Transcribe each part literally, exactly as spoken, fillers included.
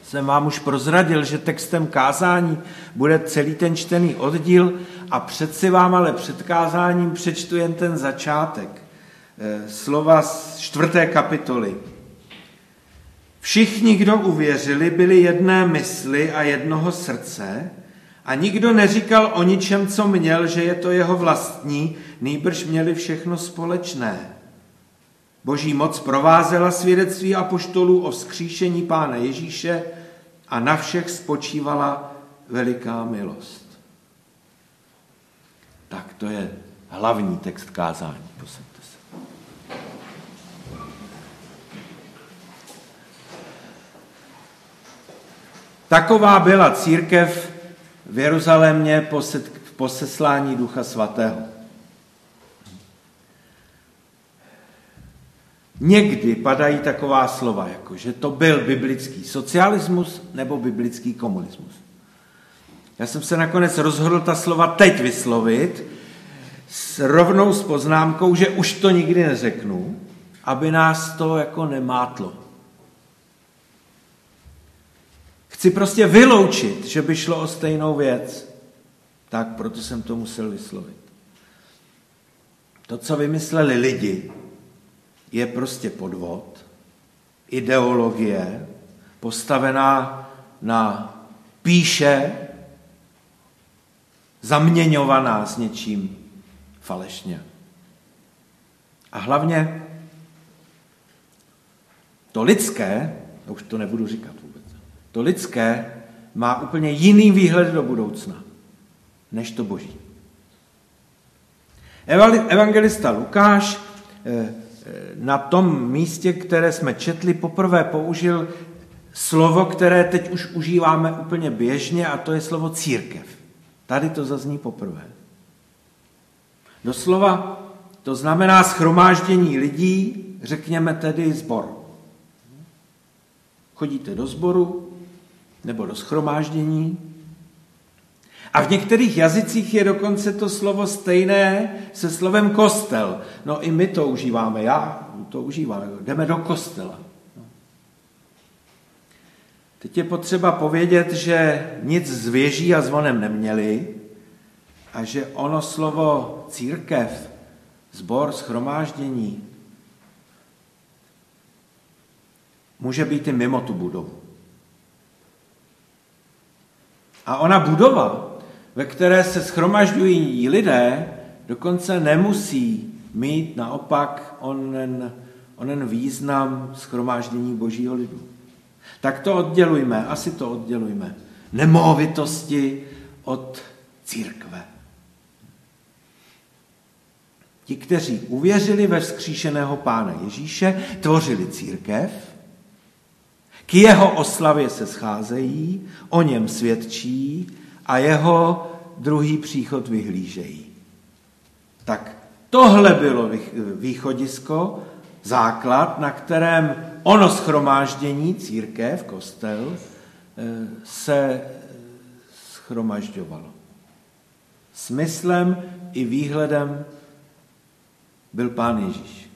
jsem vám už prozradil, že textem kázání bude celý ten čtený oddíl a přeci vám ale před kázáním přečtu jen ten začátek. Slova z čtvrté kapitoly. Všichni, kdo uvěřili, byli jedné mysli a jednoho srdce a nikdo neříkal o ničem, co měl, že je to jeho vlastní, nýbrž měli všechno společné. Boží moc provázela svědectví apoštolů o vzkříšení Pána Ježíše a na všech spočívala veliká milost. Tak to je hlavní text kázání. Posaďte se. Taková byla církev v Jeruzalémě po seslání Ducha Svatého. Někdy padají taková slova, jako že to byl biblický socialismus nebo biblický komunismus. Já jsem se nakonec rozhodl ta slova teď vyslovit s rovnou s poznámkou, že už to nikdy neřeknu, aby nás to jako nemátlo. Chci prostě vyloučit, že by šlo o stejnou věc. Tak proto jsem to musel vyslovit. To, co vymysleli lidi, je prostě podvod, ideologie, postavená na píše, zaměňovaná s něčím falešně. A hlavně to lidské, už to nebudu říkat vůbec, to lidské má úplně jiný výhled do budoucna, než to boží. Evangelista Lukáš na tom místě, které jsme četli, poprvé použil slovo, které teď už užíváme úplně běžně, a to je slovo církev. Tady to zazní poprvé. Doslova to znamená shromáždění lidí, řekněme tedy sbor. Chodíte do sboru nebo do shromáždění a v některých jazycích je dokonce to slovo stejné se slovem kostel. No i my to užíváme, já to užívám, jdeme do kostela. Teď je potřeba povědět, že nic s věží a zvonem neměli a že ono slovo církev, sbor, shromáždění může být i mimo tu budovu. A ona budova, ve které se shromažďují lidé, dokonce nemusí mít naopak onen, onen význam shromáždění božího lidu. Tak to oddělujme, asi to oddělujme. Nemovitosti od církve. Ti, kteří uvěřili ve vzkříšeného Pána Ježíše, tvořili církev, k jeho oslavě se scházejí, o něm svědčí a jeho druhý příchod vyhlížejí. Tak tohle bylo východisko, základ, na kterém ono shromáždění, církev, kostel, se shromažďovalo. Smyslem i výhledem byl Pán Ježíš.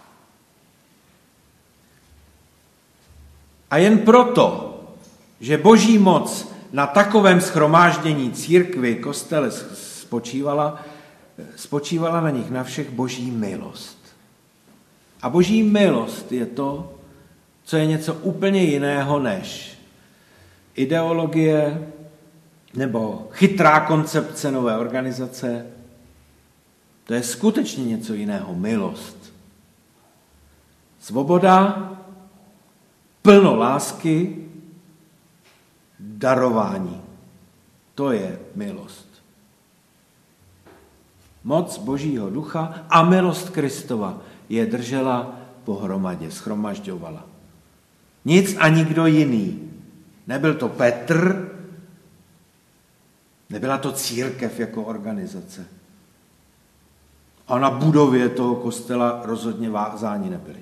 A jen proto, že boží moc na takovém shromáždění církvi, kostele spočívala, spočívala na nich na všech boží milost. A boží milost je to, co je něco úplně jiného než ideologie nebo chytrá koncepce nové organizace. To je skutečně něco jiného. Milost. Svoboda, plno lásky, darování. To je milost. Moc božího ducha a milost Kristova je držela pohromadě, shromažďovala. Nic a nikdo jiný. Nebyl to Petr, nebyla to církev jako organizace. A na budově toho kostela rozhodně vázáni nebyli.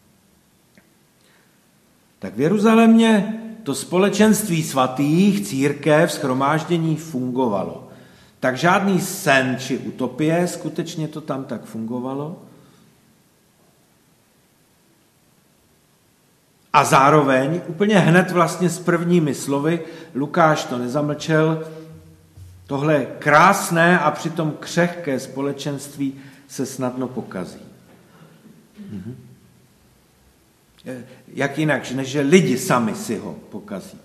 Tak v Jeruzalémě to společenství svatých, církev, shromáždění fungovalo. Tak žádný sen či utopie, skutečně to tam tak fungovalo. A zároveň, úplně hned vlastně s prvními slovy, Lukáš to nezamlčel, tohle krásné a přitom křehké společenství se snadno pokazí. Mhm. Jak jinak, než že lidi sami si ho pokazí.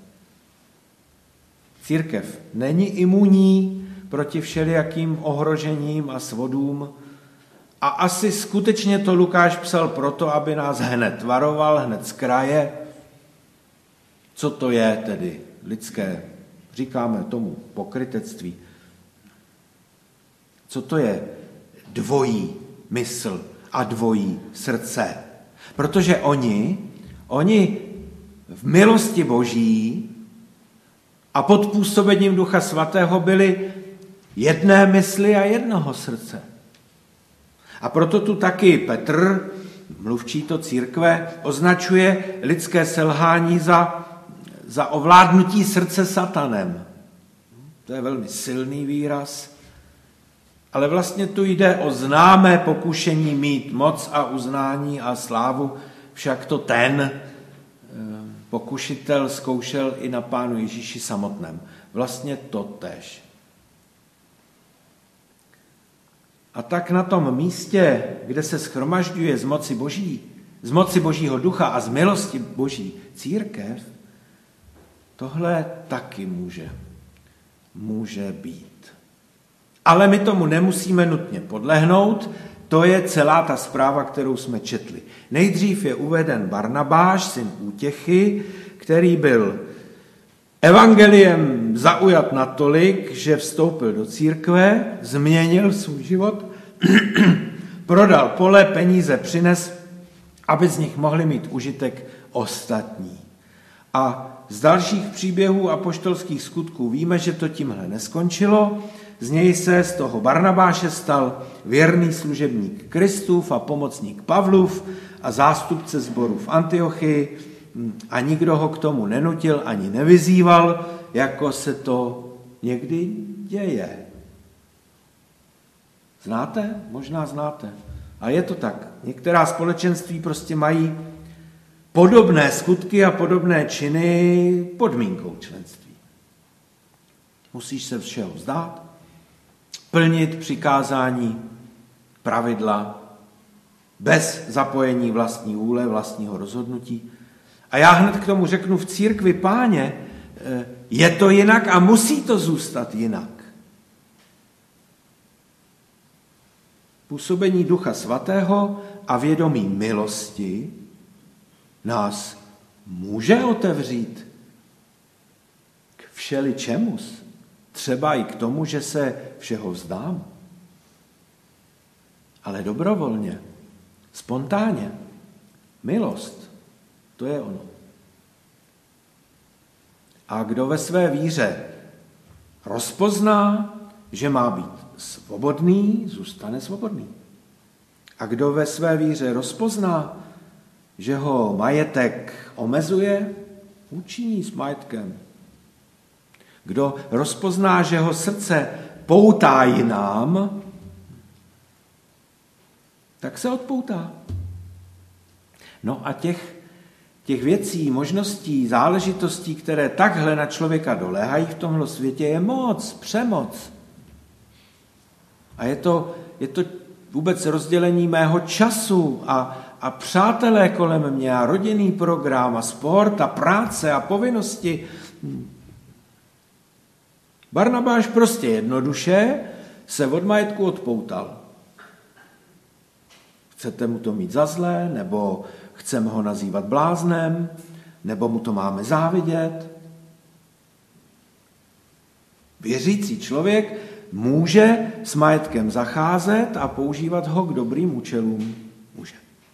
Církev není imunní proti všelijakým ohrožením a svodům a asi skutečně to Lukáš psal proto, aby nás hned varoval, hned z kraje. Co to je tedy lidské, říkáme tomu pokrytectví. Co to je dvojí mysl a dvojí srdce? Protože oni, oni v milosti Boží a pod působením Ducha Svatého byli jedné mysli a jednoho srdce. A proto tu taky Petr, mluvčí to církve, označuje lidské selhání za, za ovládnutí srdce satanem. To je velmi silný výraz, ale vlastně tu jde o známé pokušení mít moc a uznání a slávu, však to ten pokušitel zkoušel i na Pánu Ježíši samotném. Vlastně to též. A tak na tom místě, kde se shromažďuje z moci Boží, z moci Božího ducha a z milosti Boží církev, tohle taky může, může být. Ale my tomu nemusíme nutně podlehnout, to je celá ta zpráva, kterou jsme četli. Nejdřív je uveden Barnabáš, syn Útěchy, který byl evangeliem zaujat natolik, že vstoupil do církve, změnil svůj život, prodal pole, peníze přines, aby z nich mohli mít užitek ostatní. A z dalších příběhů apoštolských skutků víme, že to tímhle neskončilo. Z něj se z toho Barnabáše stal věrný služebník Kristův a pomocník Pavlův a zástupce sboru v Antiochii a nikdo ho k tomu nenutil ani nevyzýval, jako se to někdy děje. Znáte? Možná znáte. A je to tak. Některá společenství prostě mají podobné skutky a podobné činy podmínkou členství. Musíš se všeho vzdát, plnit přikázání, pravidla, bez zapojení vlastní vůle, vlastního rozhodnutí. A já hned k tomu řeknu, v církvi Páně je to jinak a musí to zůstat jinak. Působení Ducha Svatého a vědomí milosti nás může otevřít k všeličemus, třeba i k tomu, že se všeho vzdám. Ale dobrovolně, spontánně. Milost, to je ono. A kdo ve své víře rozpozná, že má být svobodný, zůstane svobodný. A kdo ve své víře rozpozná, že ho majetek omezuje, učiní s majetkem. Kdo rozpozná, že ho srdce poutá jinám, tak se odpoutá. No a těch, těch věcí, možností, záležitostí, které takhle na člověka doléhají v tomhle světě, je moc, přemoc. A je to, je to vůbec rozdělení mého času a, a přátelé kolem mě a rodinný program a sport a práce a povinnosti. Barnabáš prostě jednoduše se od majetku odpoutal. Chcete mu to mít za zlé, nebo chceme ho nazývat bláznem, nebo mu to máme závidět? Věřící člověk může s majetkem zacházet a používat ho k dobrým účelům. Může.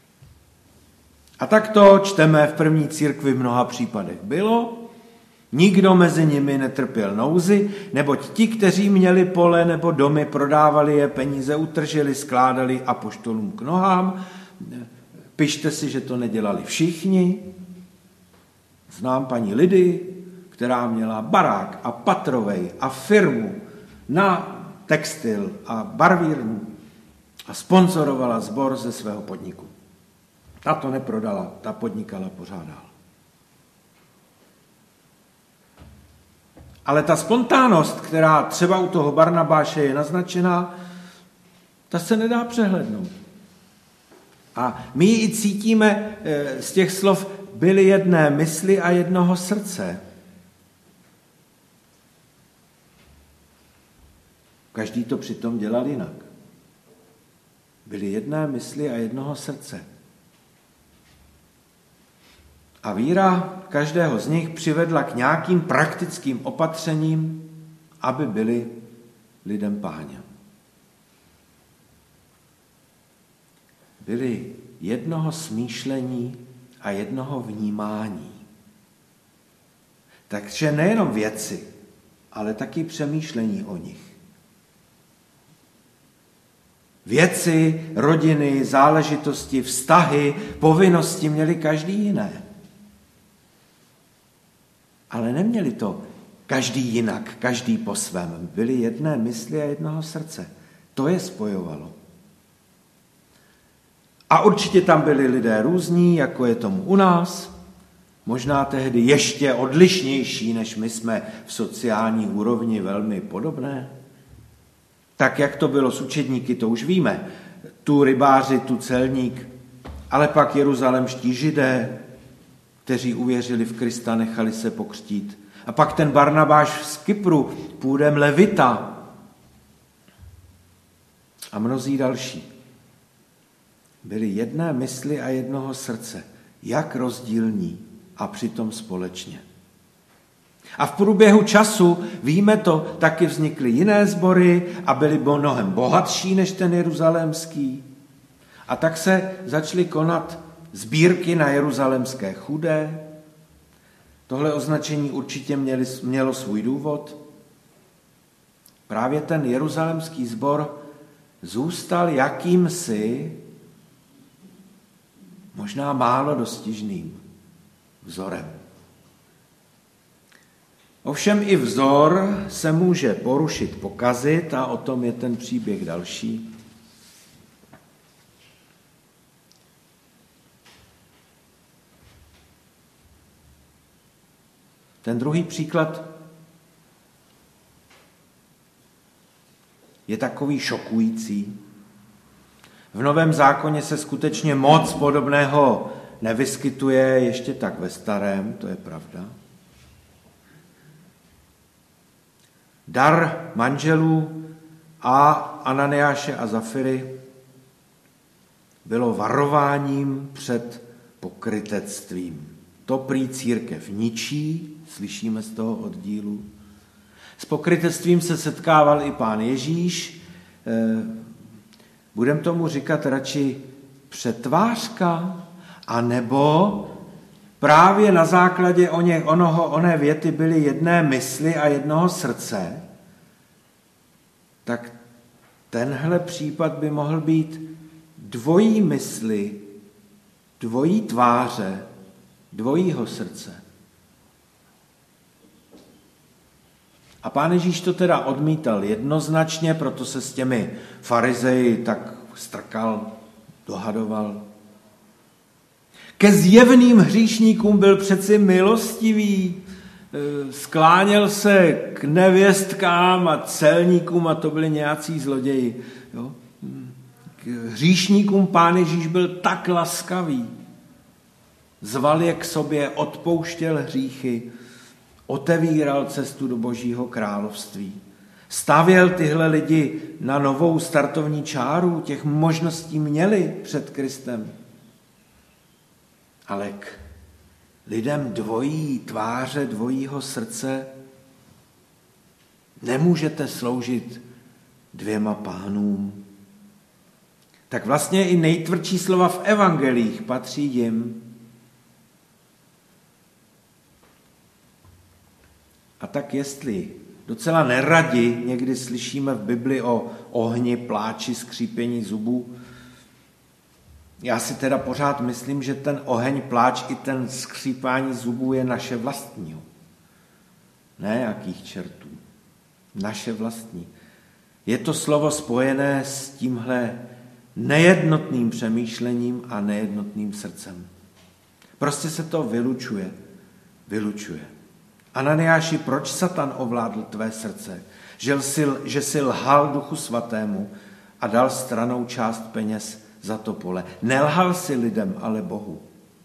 A tak to čteme v první církvi v mnoha případech bylo. Nikdo mezi nimi netrpěl nouzi, neboť ti, kteří měli pole nebo domy, prodávali je, peníze utržili, skládali apoštolům k nohám. Pište si, že to nedělali všichni. Znám paní Lidy, která měla barák a patrovej a firmu na textil a barvírnu a sponzorovala sbor ze svého podniku. Ta to neprodala, ta podnikala pořád dál. Ale ta spontánnost, která třeba u toho Barnabáše je naznačená, ta se nedá přehlédnout. A my ji i cítíme z těch slov byly jedné mysli a jednoho srdce. Každý to přitom dělal jinak. Byly jedné mysli a jednoho srdce. A víra každého z nich přivedla k nějakým praktickým opatřením, aby byli lidem Páně. Byli jednoho smýšlení a jednoho vnímání. Takže nejenom věci, ale taky přemýšlení o nich. Věci, rodiny, záležitosti, vztahy, povinnosti měli každý jiné. Ale neměli to každý jinak, každý po svém. Byli jedné mysli a jednoho srdce. To je spojovalo. A určitě tam byli lidé různí, jako je tomu u nás. Možná tehdy ještě odlišnější, než my jsme v sociální úrovni velmi podobné. Tak, jak to bylo s učedníky, to už víme. Tu rybáři, tu celník, ale pak jeruzalemští Židé, kteří uvěřili v Krista, nechali se pokřtít. A pak ten Barnabáš z Kypru, půdem Levita. A mnozí další. Byli jedné mysli a jednoho srdce. Jak rozdílní a přitom společně. A v průběhu času, víme to, taky vznikly jiné sbory a byly mnohem bohatší než ten jeruzalémský. A tak se začaly konat sbírky na jeruzalémské chudé. Tohle označení určitě měli, mělo svůj důvod. Právě ten jeruzalémský sbor zůstal jakýmsi, možná málo dostižným vzorem. Ovšem i vzor se může porušit, pokazit a o tom je ten příběh další. Ten druhý příklad je takový šokující. V Novém zákoně se skutečně moc podobného nevyskytuje, ještě tak ve Starém, to je pravda. Dar manželů a Ananiáše a Zafiry bylo varováním před pokrytectvím. To prý církev ničí, slyšíme z toho oddílu. S pokrytectvím se setkával i Pán Ježíš. Budeme tomu říkat radši přetvářka, anebo právě na základě oně, onoho, oné věty byly jedné mysli a jednoho srdce, tak tenhle případ by mohl být dvojí mysli, dvojí tváře, dvojího srdce. A Pán Ježíš to teda odmítal jednoznačně, proto se s těmi farizeji tak strkal, dohadoval. Ke zjevným hříšníkům byl přeci milostivý, skláněl se k nevěstkám a celníkům, a to byli nějací zloději. Jo? K hříšníkům Pán Ježíš byl tak laskavý. Zval je k sobě, odpouštěl hříchy, otevíral cestu do Božího království. Stavěl tyhle lidi na novou startovní čáru, těch možností měli před Kristem. Ale k lidem dvojí tváře, dvojího srdce nemůžete sloužit dvěma pánům. Tak vlastně i nejtvrdší slova v evangelích patří jim. A tak jestli docela neradi někdy slyšíme v Bibli o ohni, pláči, skřípění zubů, já si teda pořád myslím, že ten oheň, pláč i ten skřípání zubů je naše vlastní. Ne jakých čertů. Naše vlastní. Je to slovo spojené s tímhle nejednotným přemýšlením a nejednotným srdcem. Prostě se to vylučuje. Vylučuje. Ananiáši, proč Satan ovládl tvé srdce? Že jsi, že jsi lhal Duchu Svatému a dal stranou část peněz za to pole. Nelhal si lidem, ale Bohu.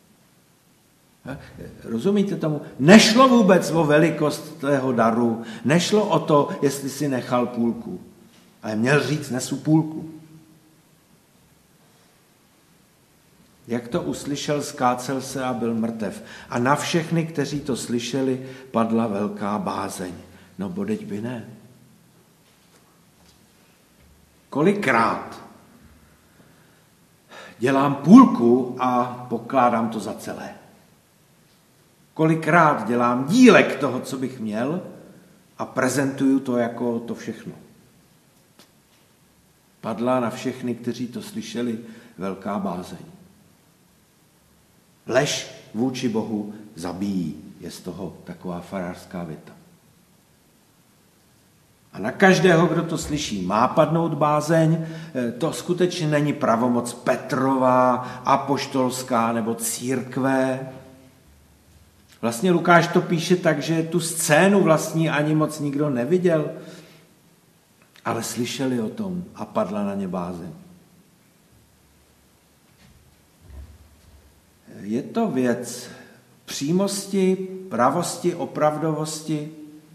Rozumíte tomu? Nešlo vůbec o velikost tvého daru, nešlo o to, jestli si nechal půlku, ale měl říct, nesu půlku. Jak to uslyšel, skácel se a byl mrtev. A na všechny, kteří to slyšeli, padla velká bázeň. No bodeď by ne. Kolikrát dělám půlku a pokládám to za celé. Kolikrát dělám dílek toho, co bych měl a prezentuju to jako to všechno. Padla na všechny, kteří to slyšeli, velká bázeň. Lež vůči Bohu zabíjí, je z toho taková farářská věta. A na každého, kdo to slyší, má padnout bázeň. To skutečně není pravomoc Petrova, apoštolská nebo církve. Vlastně Lukáš to píše tak, že tu scénu vlastní ani moc nikdo neviděl, ale slyšeli o tom a padla na ně bázeň. Je to věc přímosti, pravosti, opravdovosti,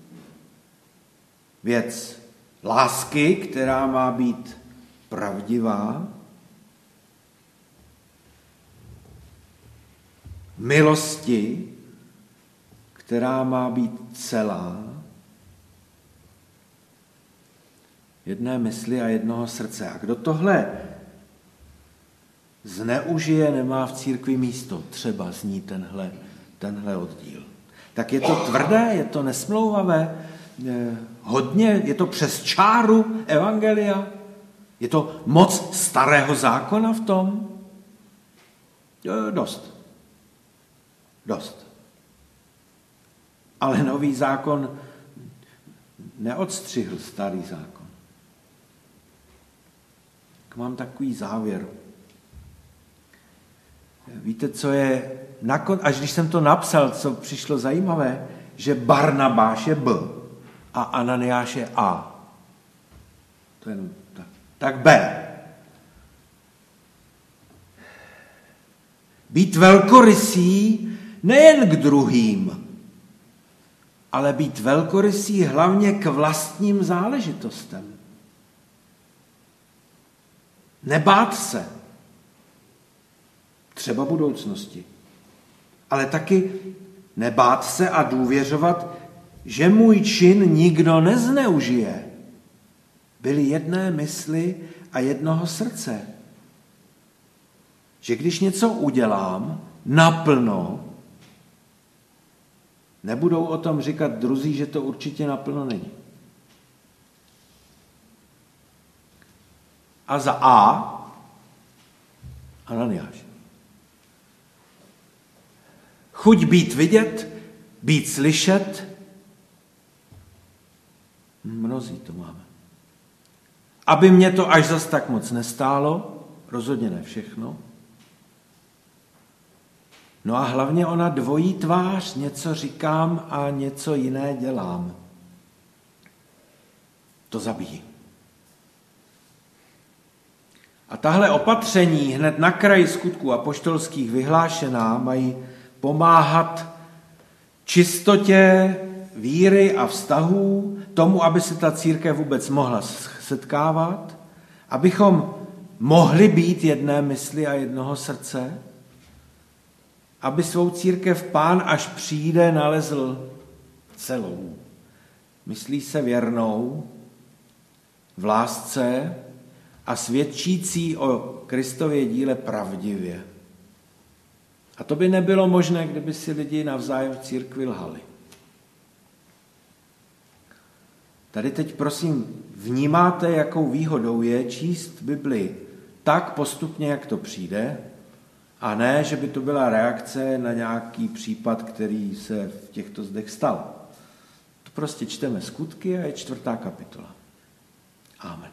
věc lásky, která má být pravdivá, milosti, která má být celá, jedné mysli a jednoho srdce. A kdo tohle zneužije, nemá v církvi místo. Třeba zní tenhle, tenhle oddíl. Tak je to tvrdé, je to nesmlouvavé, hodně, je to přes čáru evangelia, je to moc starého zákona v tom? Dost. Dost. Ale nový zákon neodstřihl starý zákon. Tak mám takový závěr. Víte, co je, nakon, až když jsem to napsal, co přišlo zajímavé, že Barnabáš je B a Ananiáš je A. To je tak. Tak B. Být velkorysý nejen k druhým, ale být velkorysý hlavně k vlastním záležitostem. Nebát se třeba budoucnosti, ale taky nebát se a důvěřovat, že můj čin nikdo nezneužije. Byli jedné mysli a jednoho srdce. Že když něco udělám naplno, nebudou o tom říkat druzí, že to určitě naplno není. A za A Ananiáš. Chuť být vidět, být slyšet, mnozí to máme. Aby mě to až zas tak moc nestálo, rozhodně ne všechno. No a hlavně ona dvojí tvář, něco říkám a něco jiné dělám. To zabíjí. A tahle opatření hned na kraji skutků apoštolských vyhlášená mají pomáhat čistotě víry a vztahů, tomu, aby se ta církev vůbec mohla setkávat, abychom mohli být jedné mysli a jednoho srdce, aby svou církev Pán, až přijde, nalezl celou. Myslí se věrnou, v lásce a svědčící o Kristově díle pravdivě. A to by nebylo možné, kdyby si lidi navzájem v církvi lhali. Tady teď prosím vnímáte, jakou výhodou je číst Bibli tak postupně, jak to přijde, a ne, že by to byla reakce na nějaký případ, který se v těchto zdech stal. To prostě čteme skutky a je čtvrtá kapitola. Amen.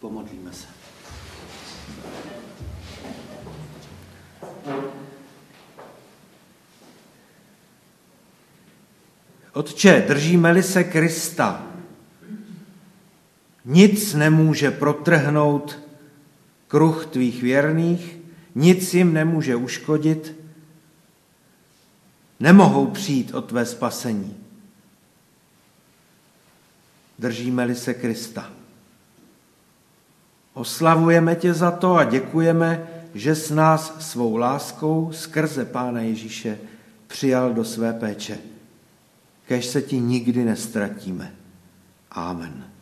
Pomodlíme se. Otče, držíme-li se Krista, nic nemůže protrhnout kruh tvých věrných, nic jim nemůže uškodit, nemohou přijít o tvé spasení. Držíme-li se Krista. Oslavujeme tě za to a děkujeme, že s nás svou láskou skrze Pána Ježíše přijal do své péče. Kéž se ti nikdy nestratíme. Amen.